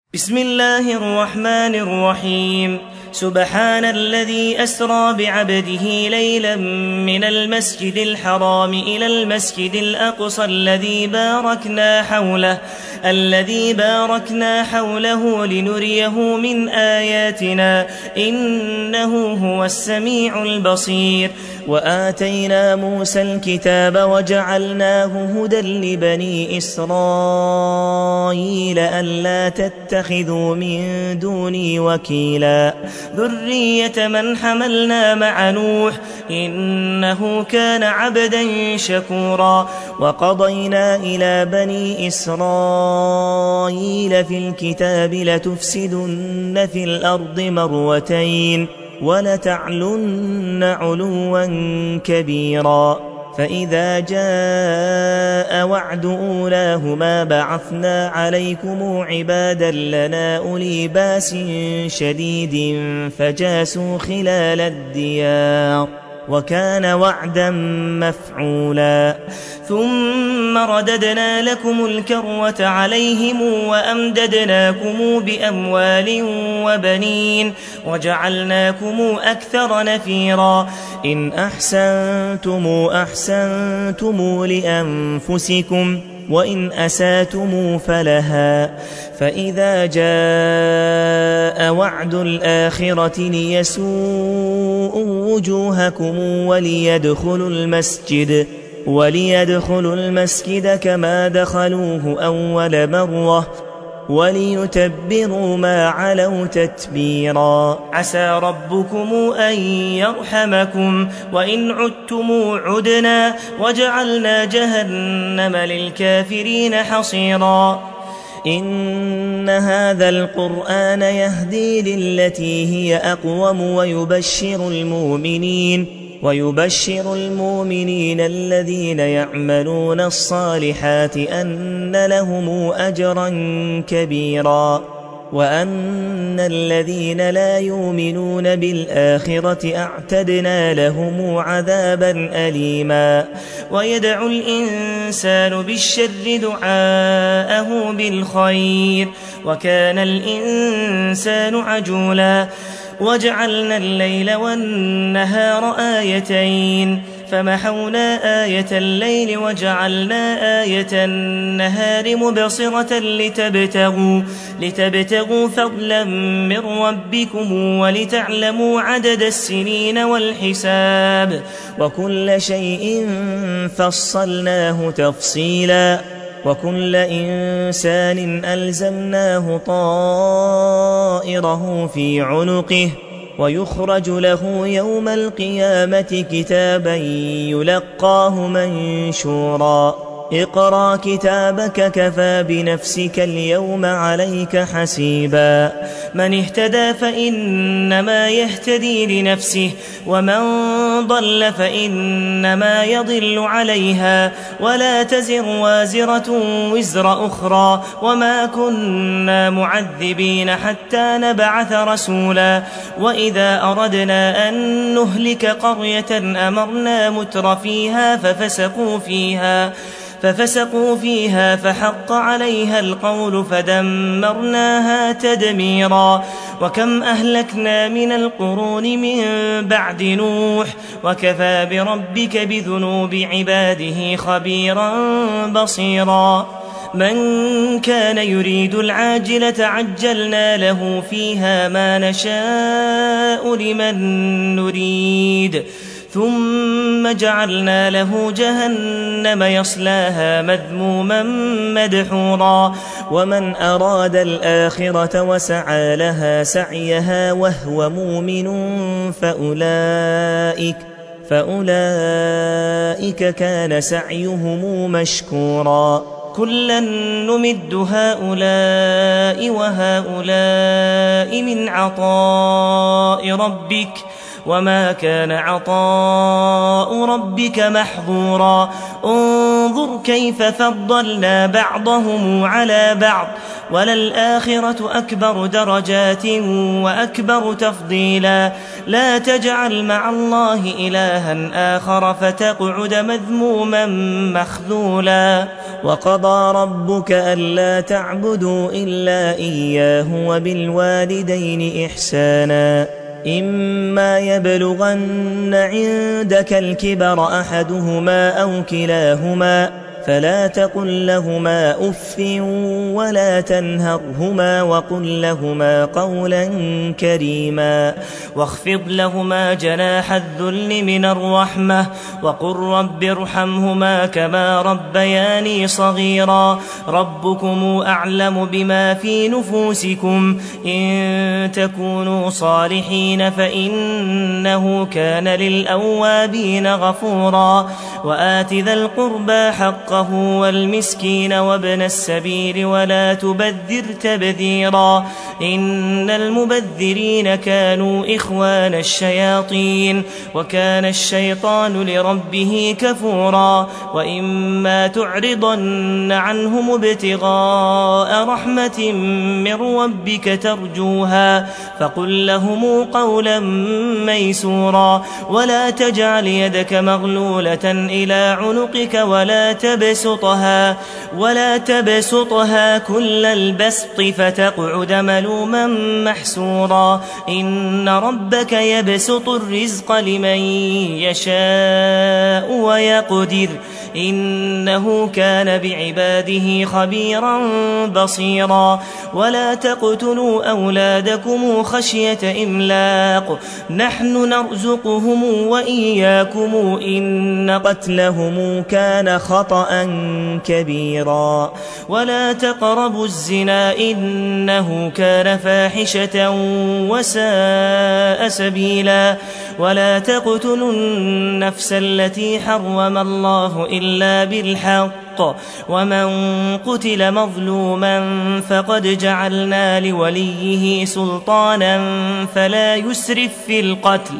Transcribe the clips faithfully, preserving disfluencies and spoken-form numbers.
بسم الله الرحمن الرحيم سبحان الذي أسرى بعبده ليلا من المسجد الحرام إلى المسجد الأقصى الذي باركنا حوله الذي باركنا حوله لنريه من آياتنا إنه هو السميع البصير وآتينا موسى الكتاب وجعلناه هدى لبني إسرائيل ألا تتخذوا من دوني وكيلا ذرية من حملنا مع نوح إنه كان عبدا شكورا وقضينا إلى بني إسرائيل في الكتاب لتفسدن في الأرض مرتين ولتعلن علوا كبيرا فإذا جاء وعد أولاهما بعثنا عليكم عبادا لنا أولي باس شديد فجاسوا خلال الديار وكان وعدا مفعولا ثم رددنا لكم الكرة عليهم وأمددناكم بأموال وبنين وجعلناكم أكثر نفيرا إن أحسنتم أحسنتم لأنفسكم وإن أساتم فلها فإذا جاء وعد الآخرة ليسوءوا وجوهكم وليدخلوا المسجد وليدخلوا المسجد كما دخلوه أول مرة وليتبروا ما علوا تتبيرا عسى ربكم أن يرحمكم وإن عدتم عدنا وجعلنا جهنم للكافرين حصيرا إن هذا القرآن يهدي للتي هي أقوم ويبشر المؤمنين ويبشر المؤمنين الذين يعملون الصالحات أن لهم أجرا كبيرا وأن الذين لا يؤمنون بالآخرة أعتدنا لهم عذابا أليما ويدعو الإنسان بالشر دعاءه بالخير وكان الإنسان عجولا وجعلنا الليل والنهار آيتين فمحونا آية الليل وجعلنا آية النهار مبصرة لتبتغوا, لتبتغوا فضلا من ربكم ولتعلموا عدد السنين والحساب وكل شيء فصلناه تفصيلا وكل إنسان ألزمناه طائره في عنقه ويخرج له يوم القيامة كتابا يلقاه منشورا اقرأ كتابك كفى بنفسك اليوم عليك حسيبا من اهتدى فإنما يهتدي لنفسه ومن ضل فإنما يضل عليها ولا تزر وازرة وزر أخرى وما كنا معذبين حتى نبعث رسولا وإذا أردنا أن نهلك قرية أمرنا متر فيها ففسقوا فيها ففسقوا فيها فحق عليها القول فدمرناها تدميرا وكم أهلكنا من القرون من بعد نوح وكفى بربك بذنوب عباده خبيرا بصيرا من كان يريد العاجلة عجلنا له فيها ما نشاء لمن نريد ثم جعلنا له جهنم يصلاها مذموما مدحورا ومن أراد الآخرة وسعى لها سعيها وهو مؤمن فأولئك, فأولئك كان سعيهم مشكورا كلا نمد هؤلاء وهؤلاء من عطاء ربك وما كان عطاء ربك محظورا انظر كيف فضلنا بعضهم على بعض وللآخرة أكبر درجات وأكبر تفضيلا لا تجعل مع الله إلها آخر فتقعد مذموما مخذولا وقضى ربك ألا تعبدوا إلا إياه وبالوالدين إحسانا إما يبلغن عندك الكبر أحدهما أو كلاهما فلا تقل لهما أف ولا تنهرهما وقل لهما قولا كريما واخفض لهما جناح الذل من الرحمة وقل رب ارحمهما كما ربياني صغيرا ربكم أعلم بما في نفوسكم إن تكونوا صالحين فإنه كان للأوابين غفورا وآت ذا القربى حقه والمسكين وابن السبيل ولا تبذر تبذيرا إن المبذرين كانوا إخوان الشياطين وكان الشيطان لربه كفورا وإما تعرضن عنهم ابتغاء رحمة من ربك ترجوها فقل لهم قولا ميسورا ولا تجعل يدك مغلولة إلى عنقك ولا تبسطها ولا تبسطها كل البسط فتقعد ملوما محسورا إن ربك يبسط الرزق لمن يشاء ويقدر إنه كان بعباده خبيرا بصيرا ولا تقتلوا أولادكم خشية إملاق نحن نرزقهم وإياكم إن قتلهم كان خطأ كبيرا ولا تقربوا الزنا إنه كان فاحشة وساء سبيلا ولا تقتلوا النفس التي حرم الله إلا بالحق ومن قتل مظلوما فقد جعلنا لوليه سلطانا فلا يسرف في القتل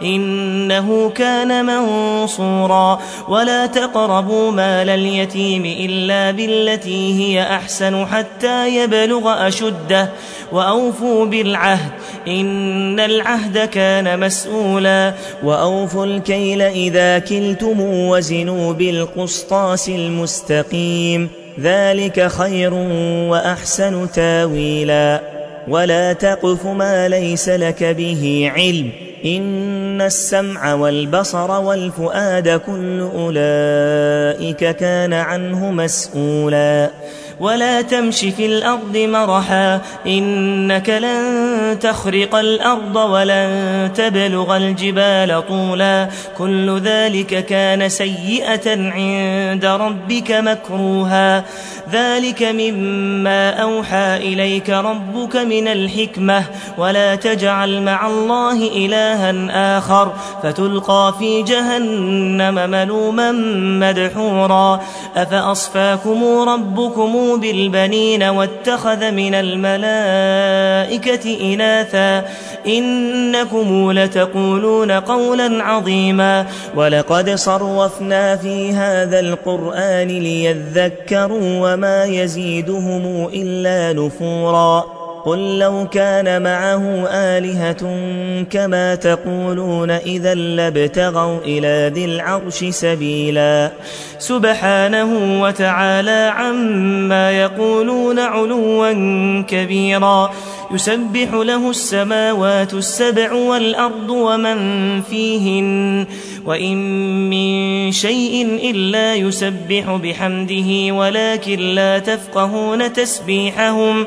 إنه كان منصورا ولا تقربوا مال اليتيم إلا بالتي هي أحسن حتى يبلغ أشده وأوفوا بالعهد إن العهد كان مسؤولا وأوفوا الكيل إذا كلتم وزنوا بالقسطاس المستقيم ذلك خير وأحسن تاويلا ولا تقف ما ليس لك به علم إن السمع والبصر والفؤاد كل أولئك كان عنه مسؤولا ولا تمش في الأرض مرحا إنك لن تخرق الأرض ولن تبلغ الجبال طولا كل ذلك كان سيئة عند ربك مكروها ذلك مما أوحى إليك ربك من الحكمة ولا تجعل مع الله إلها آخر فتلقى في جهنم ملوما مدحورا أفأصفاكم ربكم بالبنين واتخذ من الملائكة إناثا إنكم لتقولون قولا عظيما ولقد صرفنا في هذا القرآن ليذكروا وما يزيدهم إلا نفورا قل لو كان معه آلهة كما تقولون إذا لابتغوا إلى ذي العرش سبيلا سبحانه وتعالى عما يقولون علوا كبيرا يسبح له السماوات السبع والأرض ومن فيهن وإن من شيء إلا يسبح بحمده ولكن لا تفقهون تسبيحهم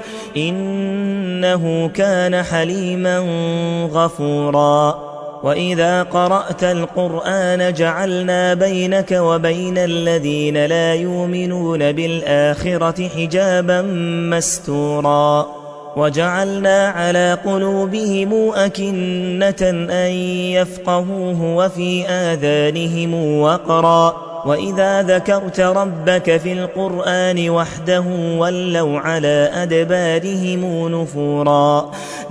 إنه كان حليما غفورا وإذا قرأت القرآن جعلنا بينك وبين الذين لا يؤمنون بالآخرة حجابا مستورا وجعلنا على قلوبهم أكنة أن يفقهوه وفي آذانهم وقرا وإذا ذكرت ربك في القرآن وحده ولوا على أدبارهم نفورا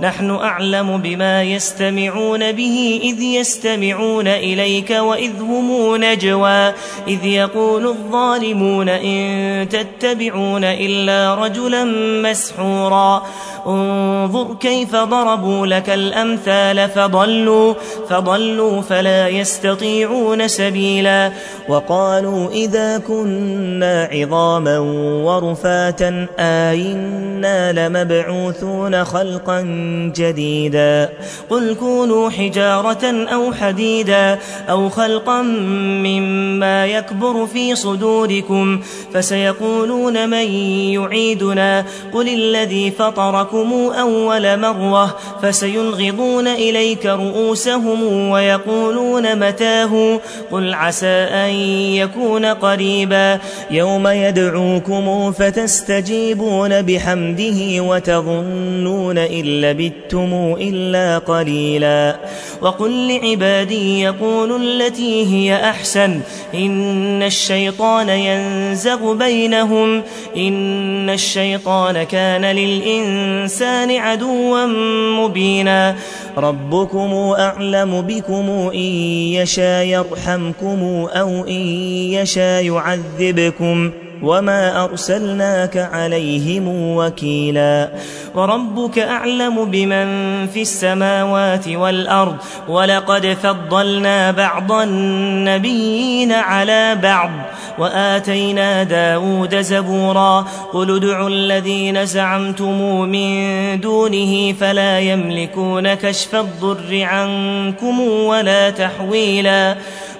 نحن أعلم بما يستمعون به إذ يستمعون إليك وإذ هم نجوى إذ يقول الظالمون إن تتبعون إلا رجلا مسحورا انظر كيف ضربوا لك الأمثال فضلوا, فضلوا فلا يستطيعون سبيلا وقالوا إذا كنا عظاما ورفاتا آئنا لمبعوثون خلقا جديدا قل كونوا حجارة أو حديدا أو خلقا مما يكبر في صدوركم فسيقولون من يعيدنا قل الذي فطركم أول مرة فسينغضون إليك رؤوسهم ويقولون متاه قل عسى أن يكون قريبا يوم يدعوكم فتستجيبون بحمده وتظنون إن لبثتم إلا قليلا وقل لعبادي يقولوا التي هي أحسن إن الشيطان ينزغ بينهم إن الشيطان كان للإنسان عدوا مبينا ربكم أعلم بكم إن يشاء يرحمكم أو إن يشاء يعذبكم وما أرسلناك عليهم وكيلا وربك أعلم بمن في السماوات والأرض ولقد فضلنا بعض النبيين على بعض وآتينا داود زبورا قل ادعوا الذين زعمتم من دونه فلا يملكون كشف الضر عنكم ولا تحويلا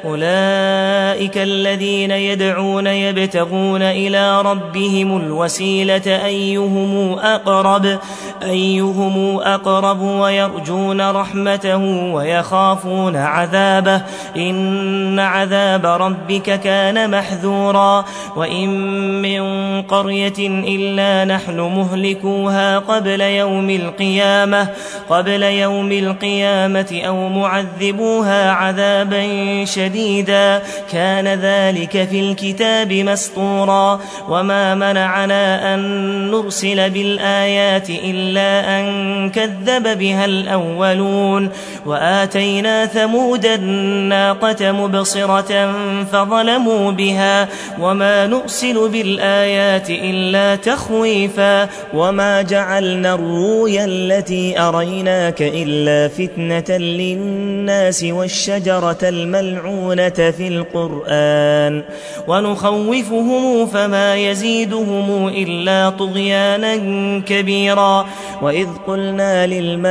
أولئك الذين يدعون يبتغون إلى ربهم الوسيلة أيهم أقرب, أيهم أقرب ويرجون رحمته ويخافون عذابه إن عذاب ربك كان محذورا وإن من قرية إلا نحن مهلكوها قبل يوم القيامة قبل يوم القيامة أو معذبوها عذابا شديدا كان ذلك في الكتاب مسطورا وما منعنا أن نرسل بالآيات إلا أن كذب بها الأولون وآتينا ثمود الناقة مبصرة فظلموا بها وما نرسل بالآيات إلا تخويفا وما جعلنا الرؤيا التي أريناك إلا فتنة للناس والشجرة الملعونة في القرآن ونخوفهم فما يزيدهم إلا طغيانا كبيرا وإذ قلنا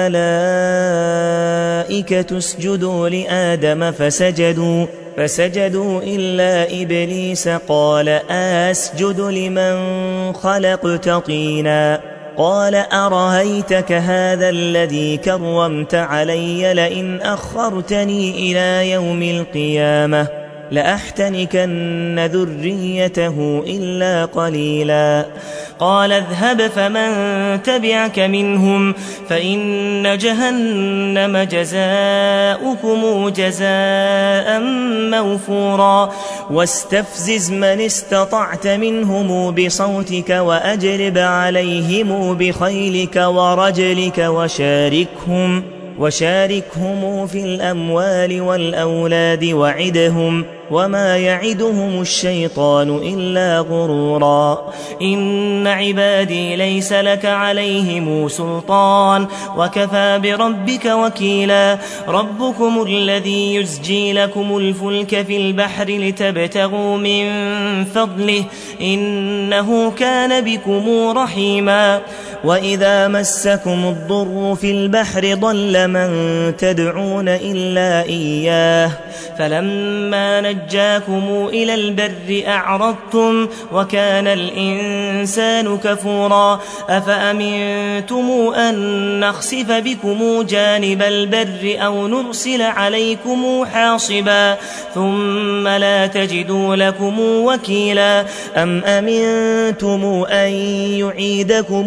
للملائكة اسجدوا لآدم فسجدوا فسجدوا إلا إبليس قال أسجد لمن خلقت طينا قال أرهيتك هذا الذي كرمت علي لئن أخرتني إلى يوم القيامة لأحتنكن ذريته إلا قليلا قال اذهب فمن تبعك منهم فإن جهنم جزاؤكم جزاء موفورا واستفزز من استطعت منهم بصوتك وأجلب عليهم بخيلك ورجلك وشاركهم وشاركهم في الأموال والأولاد وعدهم وما يعدهم الشيطان إلا غرورا إن عبادي ليس لك عليهم سلطان وكفى بربك وكيلا ربكم الذي يزجي لكم الفلك في البحر لتبتغوا من فضله إنه كان بكم رحيما وإذا مسكم الضر في البحر ضل من تدعون إلا إياه فلما نجاكم إلى البر أعرضتم وكان الإنسان كفورا أفأمنتم أن نخسف بكم جانب البر أو نرسل عليكم حاصبا ثم لا تجدوا لكم وكيلا أم أمنتم أن يعيدكم في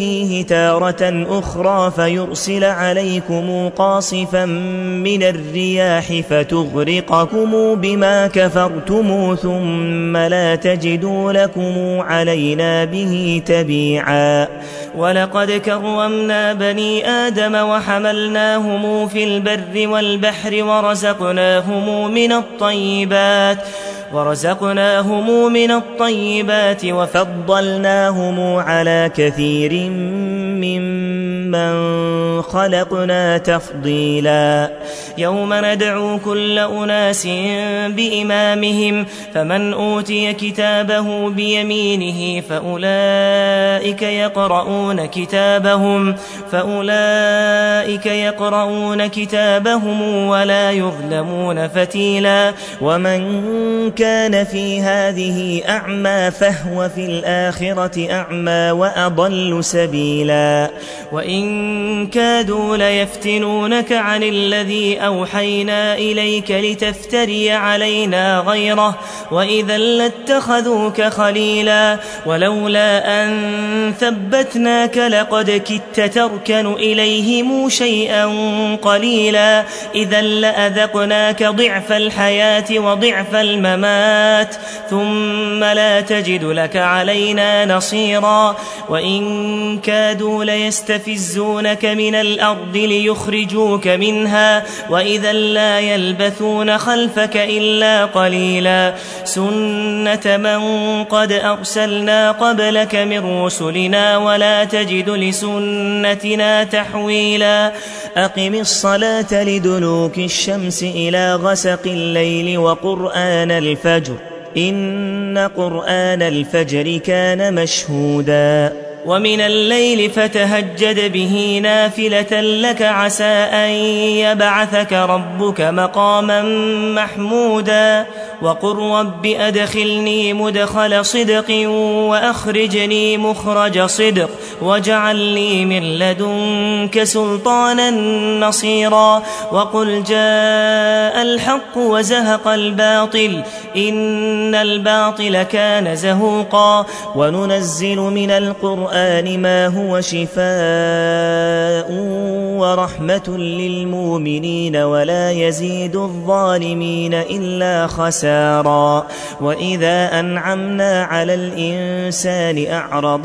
فيه تارة أخرى فيرسل عليكم قاصفا من الرياح فتغرقكم بما كفرتم ثم لا تجدوا لكم علينا به تبيعا ولقد كرمنا بني آدم وحملناهم في البر والبحر ورزقناهم من الطيبات ورزقناهم من الطيبات وفضلناهم على كثير ممن خلقنا تفضيلا يوم ندعو كل أناس بإمامهم فمن أوتي كتابه بيمينه فأولئك يقرؤون كتابهم فأولئك يقرؤون كتابهم ولا يظلمون فتيلا ومن كان في هذه أعمى فهو في الآخرة أعمى وأضل سبيلا وإن كادوا ليفتنونك عن الذي أوحينا إليك لتفتري علينا غيره وإذا لاتخذوك خليلا ولولا أن ثبتناك لقد كدت تركن إليهم شيئا قليلا إذا لأذقناك ضعف الحياة وضعف الممات ثم لا تجد لك علينا نصيرا وإن كادوا ليستفزونك من الأرض ليخرجوك منها وإذا لا يلبثون خلفك إلا قليلا سنة من قد أرسلنا قبلك من رسلنا ولا تجد لسنتنا تحويلا أقم الصلاة لدلوك الشمس إلى غسق الليل وقرآن الفجر إن قرآن الفجر كان مشهودا ومن الليل فتهجد به نافلة لك عسى أن يبعثك ربك مقاما محمودا وقل رب أدخلني مدخل صدق وأخرجني مخرج صدق واجعل لي من لدنك سلطانا نصيرا وقل جاء الحق وزهق الباطل إن الباطل كان زهوقا وننزل من القرآن ما هو شفاء ورحمة للمؤمنين ولا يزيد الظالمين إلا خسارا وإذا أنعمنا على الإنسان أعرض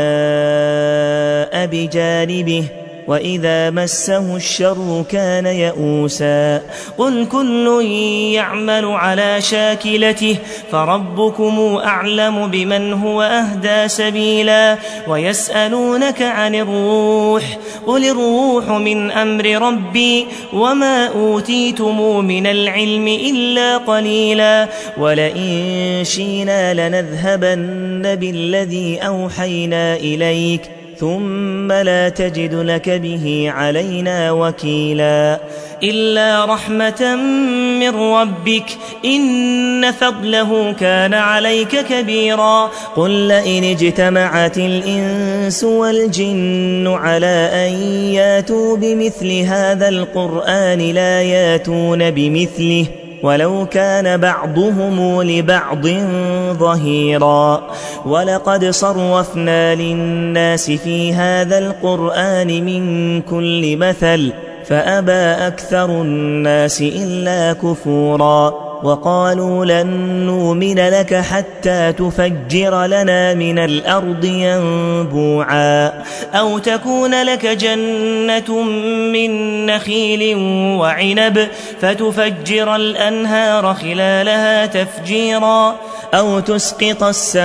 وناء بجانبه وإذا مسه الشر كان يئوسا قل كل يعمل على شاكلته فربكم أعلم بمن هو أهدى سبيلا ويسألونك عن الروح قل الروح من أمر ربي وما أوتيتم من العلم إلا قليلا ولئن شئنا لنذهبن بالذي أوحينا إليك ثم لا تجد لك به علينا وكيلا إلا رحمة من ربك إن فضله كان عليك كبيرا قل لئن اجتمعت الإنس والجن على أن ياتوا بمثل هذا القرآن لا ياتون بمثله ولو كان بعضهم لبعض ظهيرا ولقد صرفنا للناس في هذا القرآن من كل مثل فأبى أكثر الناس إلا كفورا وقالوا لن نؤمن لك حتى تفجر لنا من الأرض ينبوعا أو تكون لك جنة من نخيل وعنب فتفجر الأنهار خلالها تفجيرا أو تسقط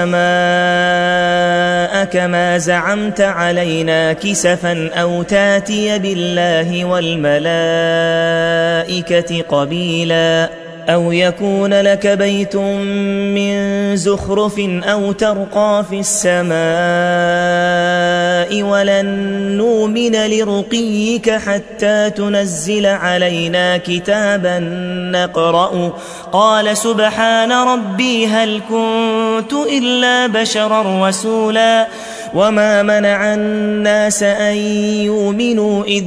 السماء كما زعمت علينا كسفا أو تاتي بالله والملائكة قبيلا أو يكون لك بيت من زخرف أو ترقى في السماء ولن نؤمن لرقيك حتى تنزل علينا كتابا نقرأ قال سبحان ربي هل كنت إلا بشرا رسولا وما منع الناس أن يؤمنوا إذ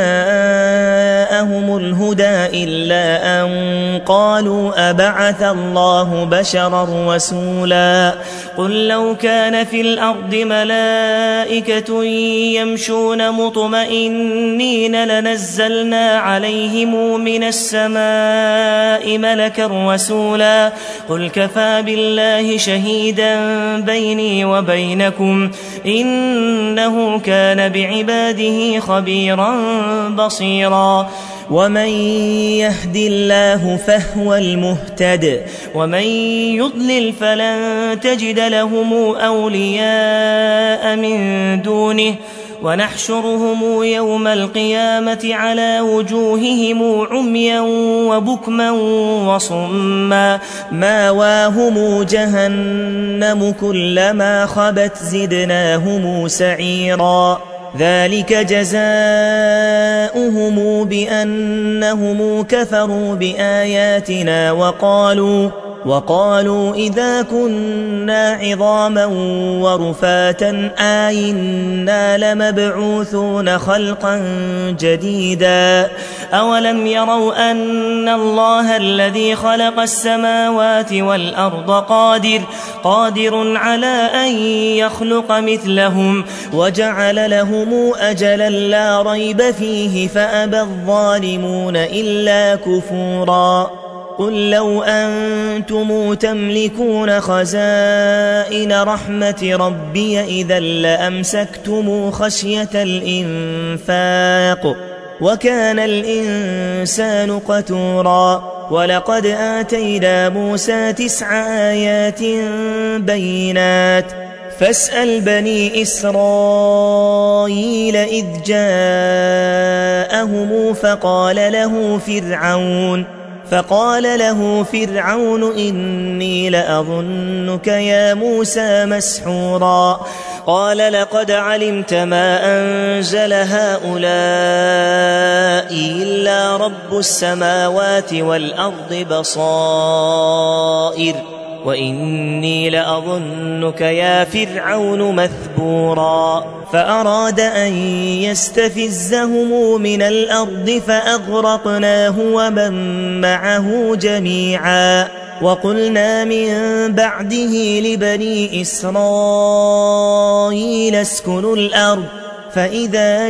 جاءهم الهدى إلا أن قالوا أبعث الله بشرا رسولا قل لو كان في الأرض ملائكة يمشون مطمئنين لنزلنا عليهم من السماء ملكا رسولا قل كفى بالله شهيدا بيني وبينكم إنه كان بعباده خبيرا بصيرا ومن يهد الله فهو المهتد ومن يضلل فلن تجد لهم أولياء من دونه ونحشرهم يوم القيامة على وجوههم عميا وبكما وصما ماواهم جهنم كلما خبت زدناهم سعيرا ذلك جزاؤهم بأنهم كفروا بآياتنا وقالوا وقالوا إذا كنا عظاما ورفاتا آئنا لمبعوثون خلقا جديدا أولم يروا أن الله الذي خلق السماوات والأرض قادر قادر على أن يخلق مثلهم وجعل لهم أجلا لا ريب فيه فأبى الظالمون إلا كفورا قل لو أنتم تملكون خزائن رحمة ربي إذا لأمسكتم خشية الإنفاق وكان الإنسان قتورا ولقد آتينا موسى تسع آيات بينات فاسأل بني إسرائيل إذ جاءهم فقال له فرعون فقال له فرعون إني لأظنك يا موسى مسحورا قال لقد علمت ما أنزل هؤلاء إلا رب السماوات والأرض بصائر وإني لأظنك يا فرعون مثبورا فأراد أن يستفزهم من الأرض فأغرقناه ومن معه جميعا وقلنا من بعده لبني إسرائيل اسكنوا الأرض فإذا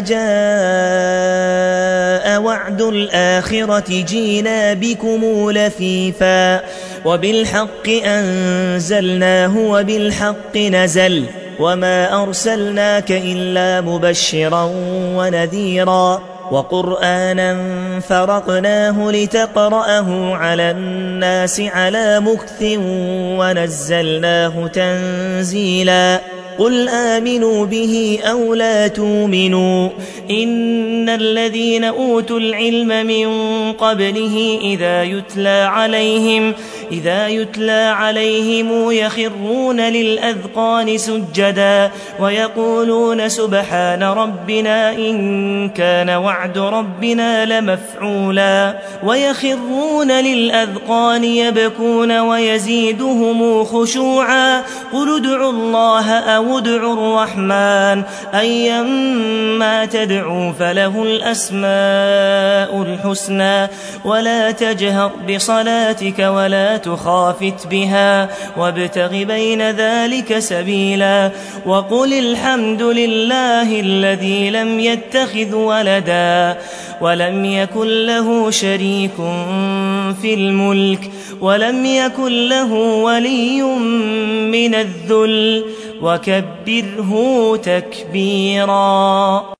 جاء وعد الآخرة جينا بكم لفيفا وبالحق أنزلناه وبالحق نزل وما أرسلناك إلا مبشرا ونذيرا وقرآنا فرقناه لتقرأه على الناس على مكث ونزلناه تنزيلا قل آمنوا به أو لا تؤمنوا إن الذين أوتوا العلم من قبله إذا يتلى عليهم إذا يتلى عليهم يخرون للأذقان سجدا ويقولون سبحان ربنا إن كان وعد ربنا لمفعولا ويخرون للأذقان يبكون ويزيدهم خشوعا قل ادعوا الله أو ادعوا الرحمن أيما تدعوا فله الأسماء الحسنى ولا تجهر بصلاتك ولا تخافت بها وابتغ بين ذلك سبيلا وقل الحمد لله الذي لم يتخذ ولدا ولم يكن له شريك في الملك ولم يكن له ولي من الذل وكبره تكبيرا.